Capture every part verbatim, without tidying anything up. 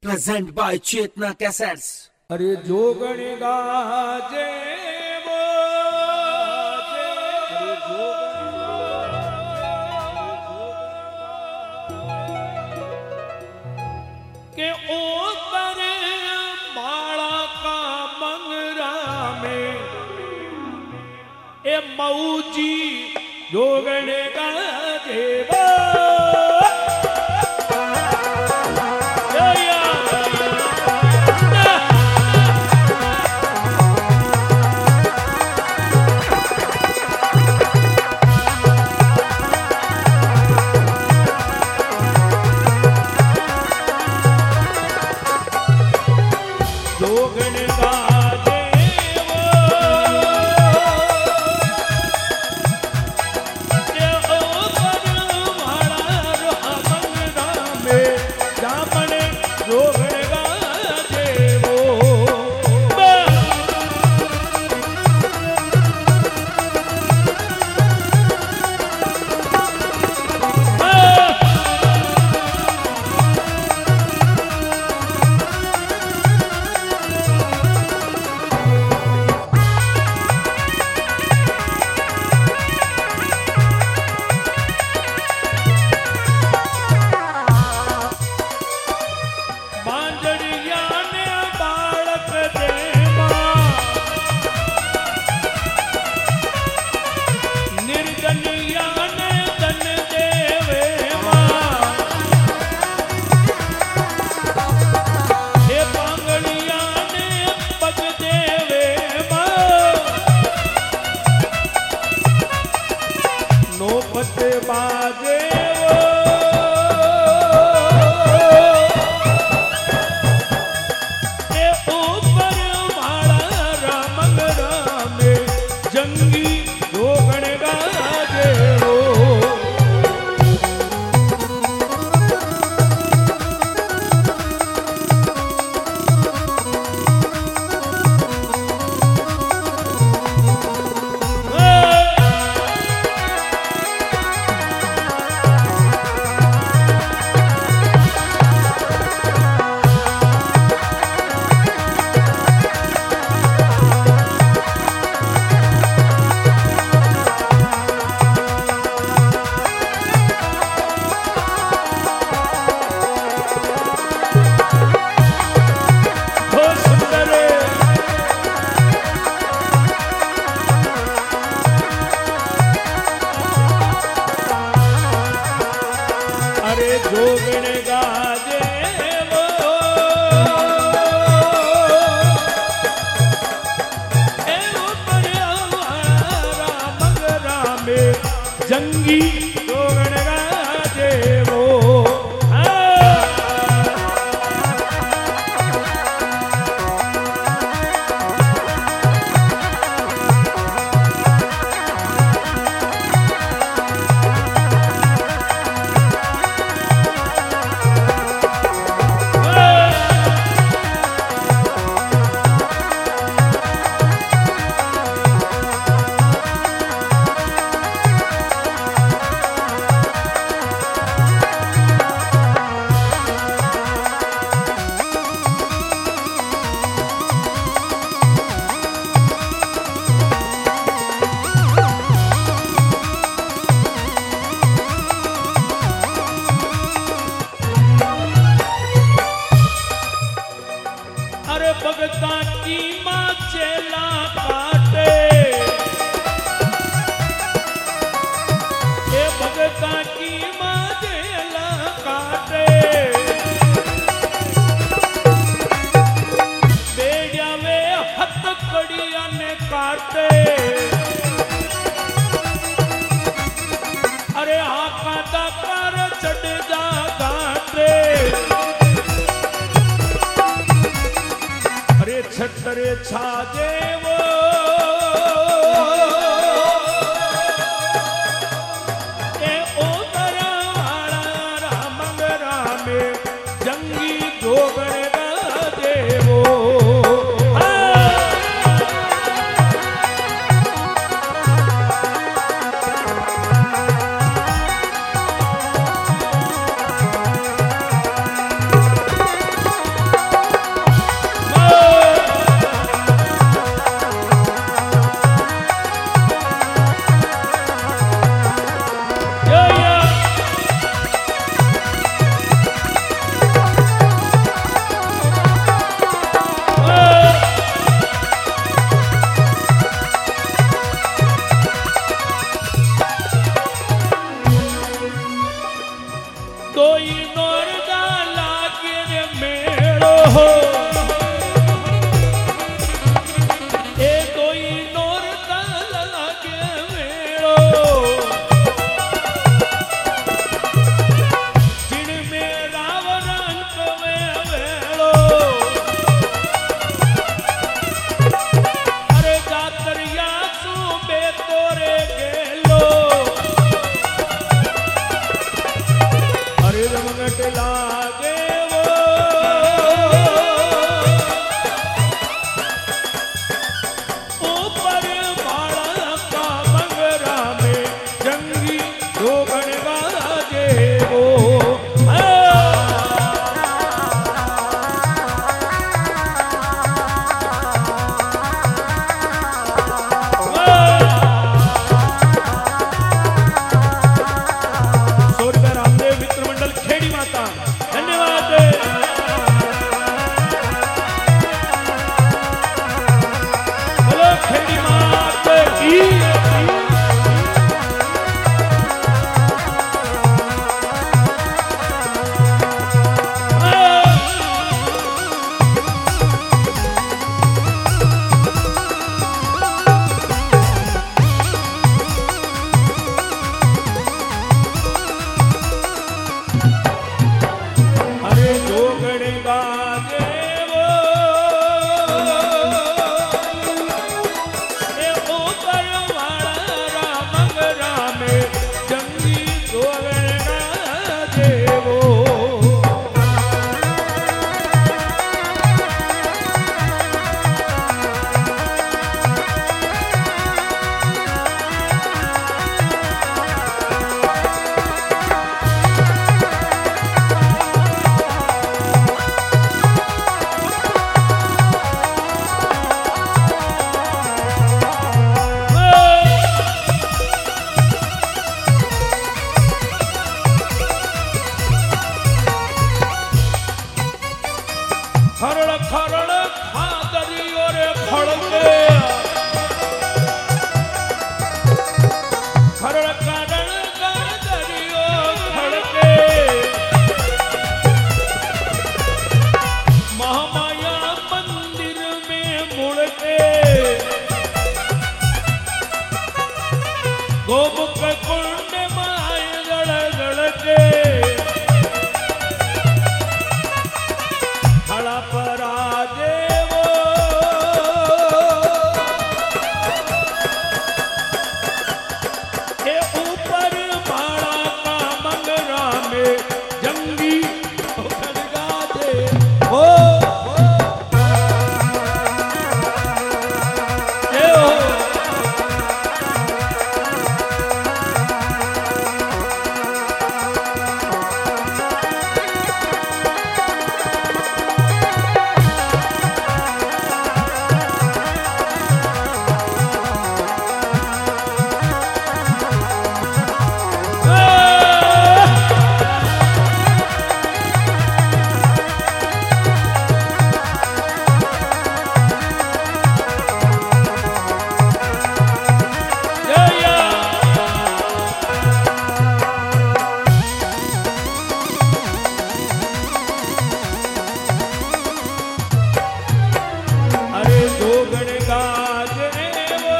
Present by Chetna Cassettes. अरे जोगण गाजे वो अरे के ऊपर माला का मंगरा में ए मऊजी जोगण गाजे वो जंगी जोगण गाजे वो भगता की माँ चेला काटे ए भगता की माँ चेला काटे बेड़िया वे हथ कड़िया ने काटे अरे आका दाकार चढ़ जा घाटे छतरे छाजे वो ए ओतरा वाला रामंगरा में जंगी जोगण गाजे वो जोरदार लागे रे मेलो हो ए कोई जोरदार लागे मेलो जिनमें रावण अंत में वेलो अरे जातरिया सु बेतोरे गेलो अरे रमगट लागे वो ऊपर बाड़ा का मंगरा में जंगी जोगण गाजे वो स्वर्गीय रामदेव मित्र मंडल खेड़ी माता धन्यवाद बोलो खेड़ी माता की अरे जोगण गाजे वो ए ऊपर वाला रामंगरा में जंगी जोगण गाजे वो खरड़ खरड़ खादरियो रे खड़के खरड़ खरड़ खादरियो खड़के महामाया मंदिर में मुड़के गोमुख कुंड माय गड़ गड़के खड़ा पराजे वो के ऊपर बाड़ा का मंगरा में जंगी गाजे हो ये हो अरे जोगण गाजे वो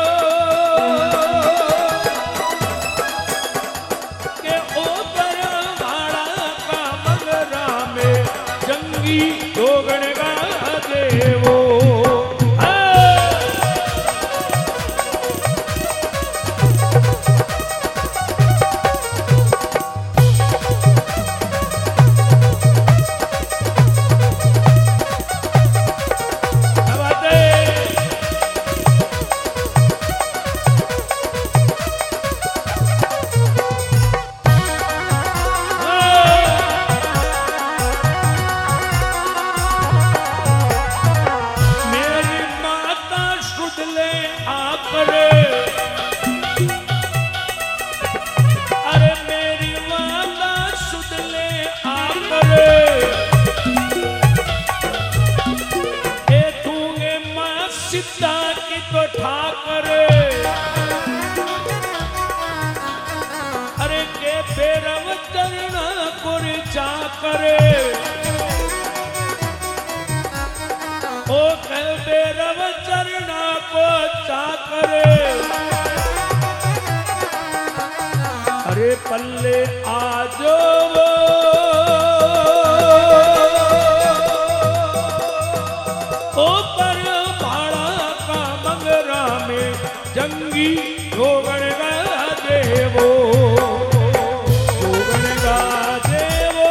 के ऊपर वाड़ा का मंगरा में जंगी जोगण गाजे वो करे ओ कह बेरव चरना को चा करे अरे पल्ले आजो वो ओ पर भाड़ा का मंगरा में जंगी रोगण गा देवो रोगण गा देवो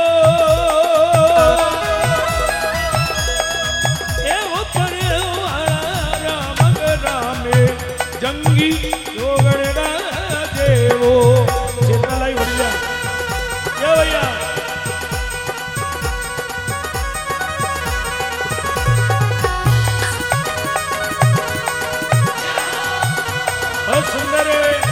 एवो पर भाड़ा मंगरा में जंगी रोगण गा देवो चेतनालाई बढ़िया ये भैया सुंदर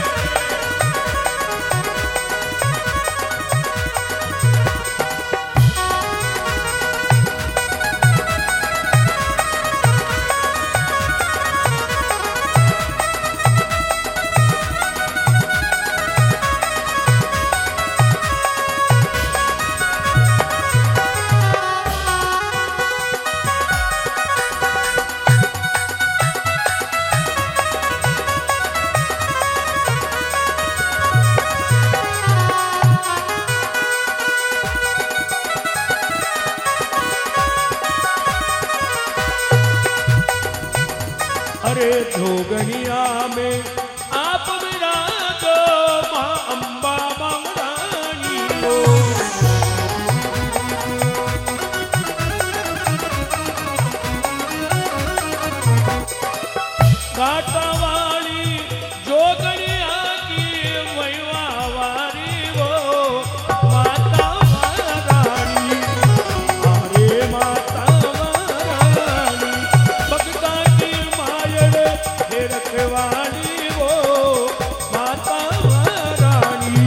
अरे धोगनिया में आप विराजो मां अंबा मंगरानी हो काटा वाली जोगनिया की वैवा वारी वो माता महारानी अरे माता महारानी भक्ता की रखवाली वो माता महारानी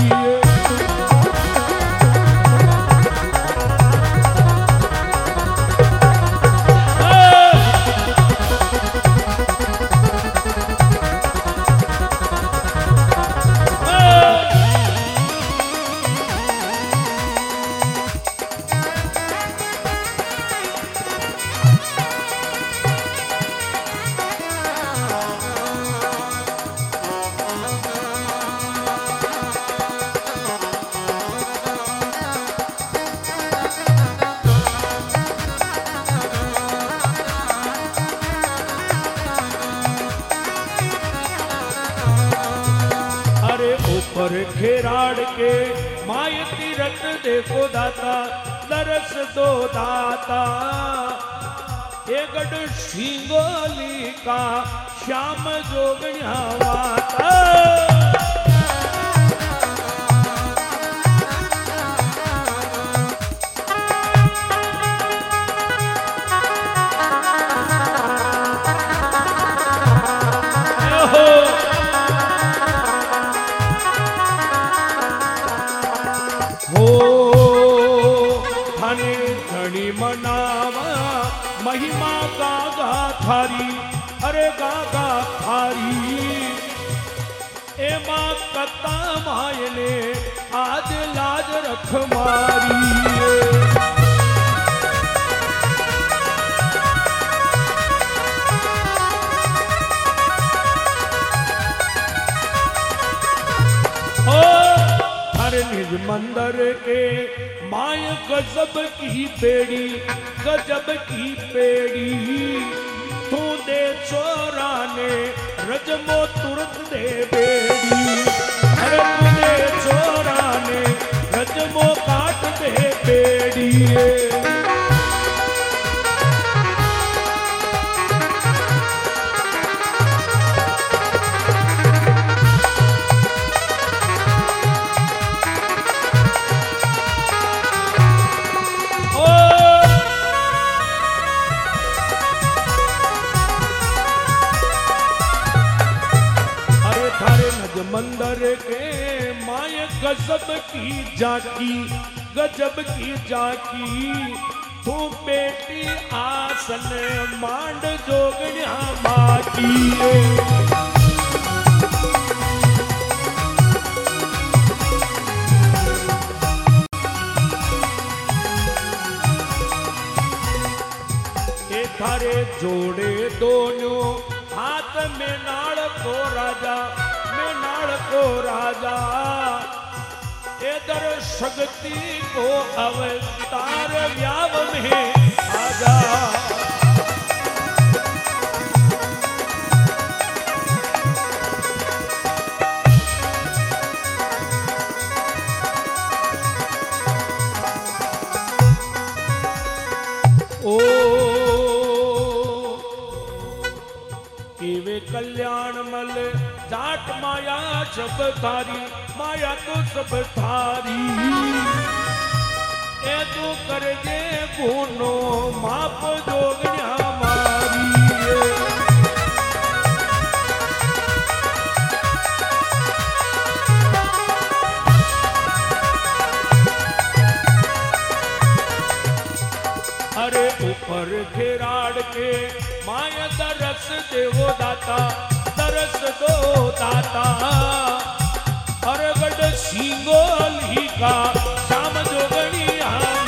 ऊपर खेराड़ के माय तीरथ देखो दाता दरस दो दाता ए गढ़ सिंगोली का श्याम जोगण्या वाता मनावा महिमा गागा थारी अरे गागा थारी ए मां कता मायने आज लाज रख मारी निज मंदिर के माय गजब की पेड़ी गजब की पेड़ी तू दे चोरा ने रजमो तुरंत दे बेड़ी अरे तू दे चोरा ने रजमो काट दे बेड़ी मंदिर के माय गजब की जाकी गजब की जाकी तू बेटी आसन मांड जोगण्या माकी थारे जोड़े दोनों हाथ में नाड़ को राजा में नाड़ को राजा इधर शक्ति को अवतार व्याव में आजा ओ केवे कल्याण मल जाट माया सब थारी माया तो सब थारी ए तू कर दे गुनो माप जोगण्या मारी अरे ऊपर घेराड़ के माया दरस देवो दाता दरस दो दाता अरे गढ़ सिंगोल ही का शाम जोगणी